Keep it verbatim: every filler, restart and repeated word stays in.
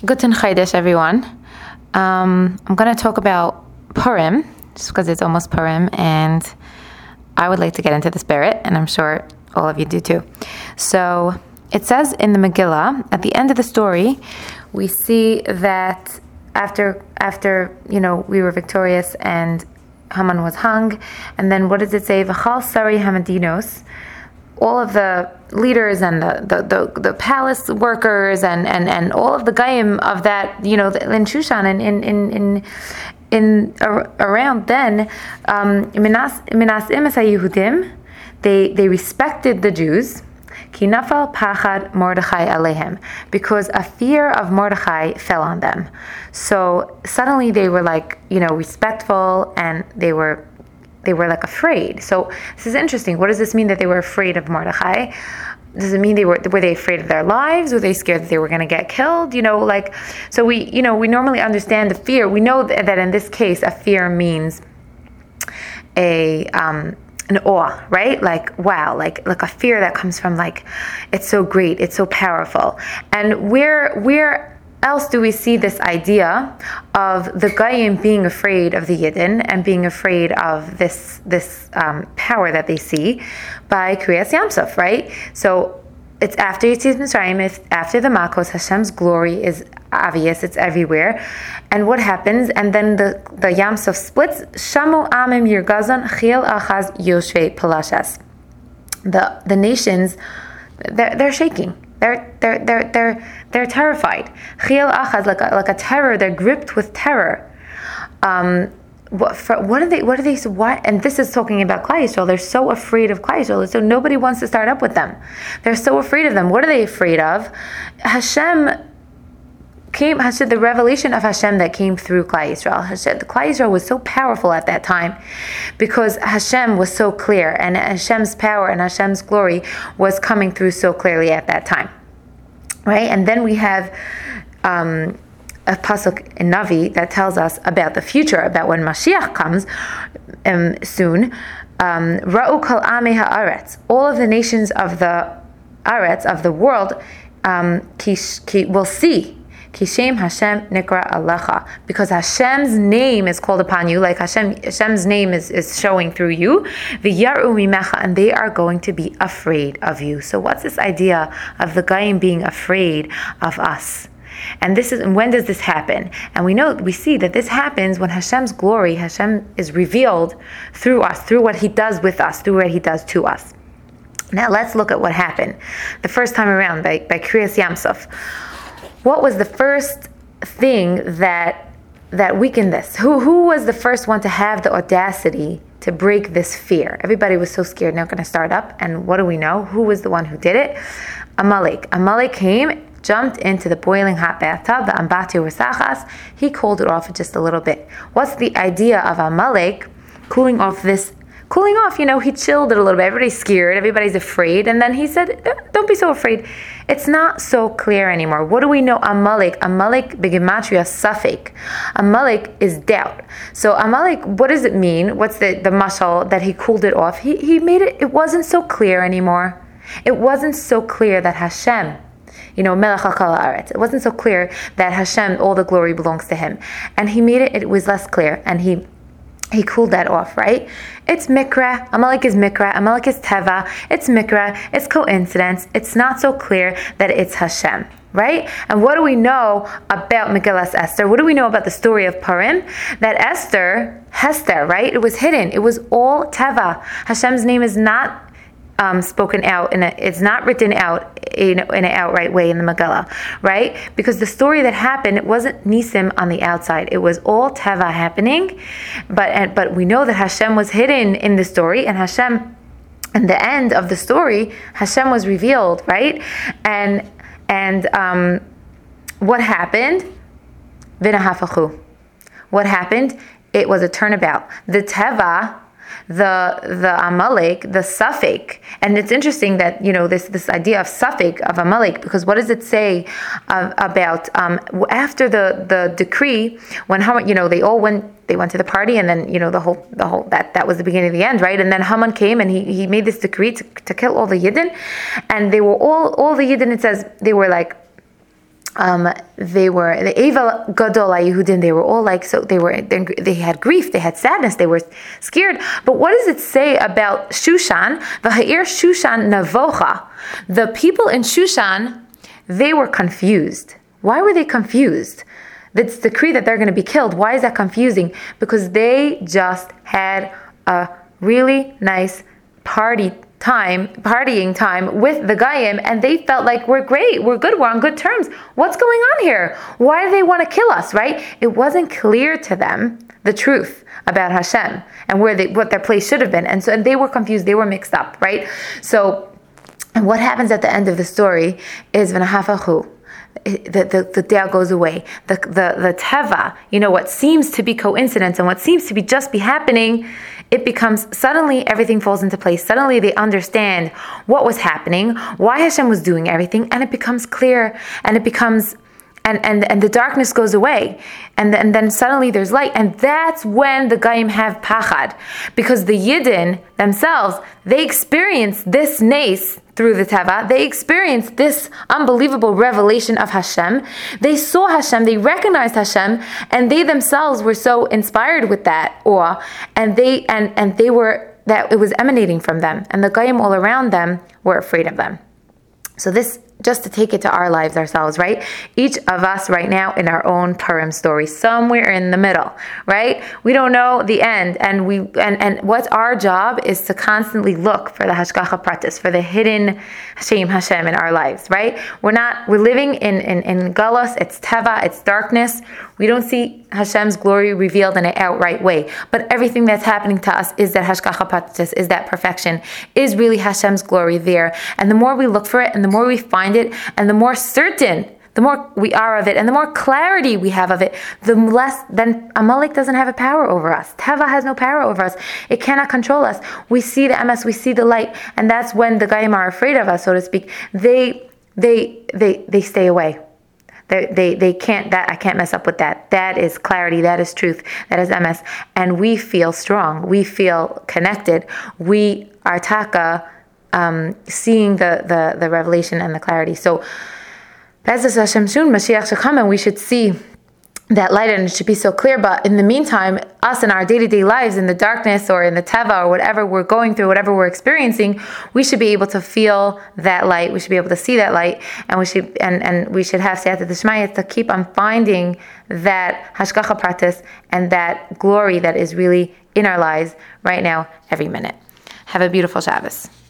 Guten Chodesh, everyone. Um, I'm going to talk about Purim, just because it's almost Purim, and I would like to get into the spirit, and I'm sure all of you do too. So it says in the Megillah, at the end of the story, we see that after, after you know, we were victorious and Haman was hung, and then what does it say? V'chal sari hamadinos, all of the leaders and the, the, the, the palace workers and, and, and all of the Gaim of that, you know, in Shushan and in in in, in uh, around then, um, they they respected the Jews. Ki nafal pachad Mordechai alehem, because a fear of Mordechai fell on them. So suddenly they were like, you know, respectful, and they were. They were like afraid. So this is interesting. What does this mean that they were afraid of Mordechai? Does it mean they were were they afraid of their lives? Were they scared that they were going to get killed? You know, like, so we, you know, we normally understand the fear. We know that, that in this case, a fear means a um, an awe, right? Like, wow, like like a fear that comes from like, it's so great, it's so powerful. And where where else do we see this idea of the Goyim being afraid of the Yidden and being afraid of this this um, power that they see by Kriyas Yamsuf, right? So it's after Yetzias Mitzrayim, it's after the Makos, Hashem's glory is obvious, it's everywhere. And what happens? And then the, the Yamsuf splits. Shamu Amim Yirgazon Chil Achaz Yoshvei Palashas. The the nations, they're, they're shaking. They're they're they're they're they're terrified. Chiyal achaz, like a, like a terror. They're gripped with terror. Um, what, for, what are they? What are they? What? And this is talking about Klal Yisrael. They're so afraid of Klal Yisrael, so nobody wants to start up with them. They're so afraid of them. What are they afraid of? Hashem came. Hashem, the revelation of Hashem that came through Klal Yisrael. Hashem, the Klal Yisrael was so powerful at that time because Hashem was so clear, and Hashem's power and Hashem's glory was coming through so clearly at that time, right? And then we have um, a pasuk in Navi that tells us about the future, about when Mashiach comes um, soon. Ra'u kol amei haaretz, all of the nations of the Aretz, of the world, um, ki, ki, will see. Kishem Hashem Nikra Alecha, because Hashem's name is called upon you, like Hashem, Hashem's name is, is showing through you. V'yaru mimecha, and they are going to be afraid of you. So what's this idea of the Goyim being afraid of us? And this is, and when does this happen? And we know, we see that this happens when Hashem's glory, Hashem is revealed through us, through what He does with us, through what He does to us. Now let's look at what happened the first time around by, by Kriyas Yamsuf. What was the first thing that that weakened this? Who who was the first one to have the audacity to break this fear? Everybody was so scared, now going to start up. And what do we know? Who was the one who did it? Amalek. Amalek came, jumped into the boiling hot bathtub, the Ambati Rasachas. He cooled it off just a little bit. What's the idea of Amalek cooling off this? Cooling off, you know, he chilled it a little bit. Everybody's scared, everybody's afraid. And then he said, don't be so afraid. It's not so clear anymore. What do we know? Amalek, Amalek begematria safek. Amalek is doubt. So Amalek, what does it mean? What's the, the mashal that he cooled it off? He, he made it, it wasn't so clear anymore. It wasn't so clear that Hashem, you know, Melech HaKol Haaretz. It wasn't so clear that Hashem, all the glory belongs to Him. And he made it, it was less clear. And he He cooled that off, right? It's Mikra. Amalek is Mikra. Amalek is Teva. It's Mikra. It's coincidence. It's not so clear that it's Hashem, right? And what do we know about Megillas Esther? What do we know about the story of Purim? That Esther, Hester, right? It was hidden. It was all Teva. Hashem's name is not Um, spoken out, in a, it's not written out in, in an outright way in the Megillah, right? Because the story that happened, it wasn't Nisim on the outside. It was all Teva happening, but and, but we know that Hashem was hidden in the story, and Hashem, in the end of the story, Hashem was revealed, right? And and um, what happened? V'nahafachu. What happened? It was a turnabout. The Teva, the the Amalek, the Safek, and it's interesting that, you know, this this idea of Safek, of Amalek, because what does it say uh, about um, after the, the decree, when Haman, you know, they all went they went to the party, and then, you know, the whole the whole that that was the beginning of the end, right? And then Haman came and he, he made this decree to, to kill all the Yidden, and they were all all the Yidden. It says they were like Um, they were the Eva Gadol Yehudim. They were all like, so they were, they had grief, they had sadness, they were scared. But what does it say about Shushan? V'ha'ir Shushan navocha. The people in Shushan, they were confused. Why were they confused? It's decreed that they're going to be killed. Why is that confusing? Because they just had a really nice party time, partying time with the Goyim, and they felt like we're great, we're good, we're on good terms. What's going on here? Why do they want to kill us, right? It wasn't clear to them the truth about Hashem and where they, what their place should have been. And so and they were confused, they were mixed up, right? So, and what happens at the end of the story is V'nahafachu. The, the, the Dea goes away. The, the, the Teva, you know, what seems to be coincidence and what seems to be just be happening, it becomes, suddenly everything falls into place. Suddenly they understand what was happening, why Hashem was doing everything, and it becomes clear, and it becomes, and, and, and the darkness goes away. And, and then suddenly there's light. And that's when the Goyim have pachad. Because the Yidden themselves, they experience this nace through the Teva. They experienced this unbelievable revelation of Hashem. They saw Hashem, they recognized Hashem, and they themselves were so inspired with that awe, and they and, and they were, that it was emanating from them, and the Goyim all around them were afraid of them. So this, just to take it to our lives ourselves, right? Each of us right now in our own Purim story, somewhere in the middle, right? We don't know the end, and we and, and what's our job is to constantly look for the Hashgacha Pratis, for the hidden Hashem Hashem in our lives, right? We're not, we're living in, in, in Galus, it's Teva, it's darkness. We don't see Hashem's glory revealed in an outright way, but everything that's happening to us is that Hashgacha Pratis, is that perfection, is really Hashem's glory there. And the more we look for it, and the more we find it, and the more certain, the more we are of it, and the more clarity we have of it, the less, then Amalek doesn't have a power over us. Teva has no power over us. It cannot control us. We see the M S, we see the light, and that's when the Goyim are afraid of us, so to speak. They, they, they, they stay away. They, they, they can't, that, I can't mess up with that. That is clarity, that is truth, that is M S. And we feel strong. We feel connected. We are taka, Um, seeing the, the, the revelation and the clarity. So, as Hashem soon, Mashiach should come, and we should see that light, and it should be so clear. But in the meantime, us in our day-to-day lives, in the darkness or in the Teva or whatever we're going through, whatever we're experiencing, we should be able to feel that light. We should be able to see that light, and we should and, and we should have Siyata D'Shmaya to keep on finding that Hashgacha Pratis and that glory that is really in our lives right now, every minute. Have a beautiful Shabbos.